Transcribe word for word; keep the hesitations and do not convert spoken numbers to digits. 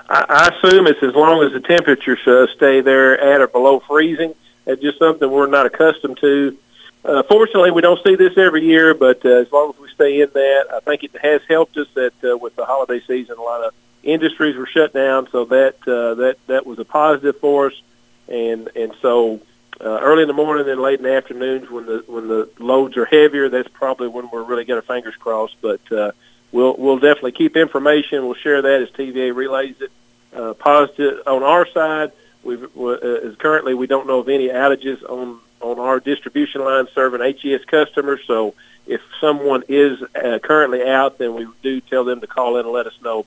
I, I assume it's as long as the temperatures uh, stay there at or below freezing. It's just something we're not accustomed to. Uh, fortunately, we don't see this every year, but uh, as long as we stay in that, I think it has helped us that uh, with the holiday season, a lot of industries were shut down, so that uh, that that was a positive for us. And and so uh, early in the morning and late in the afternoons, when the when the loads are heavier, that's probably when we're really got our fingers crossed. But uh, we'll we'll definitely keep information. We'll share that as T V A relays it. Uh, positive on our side. We've uh, as currently we don't know of any outages on. on our distribution line serving H E S customers. So if someone is uh, currently out, then we do tell them to call in and let us know.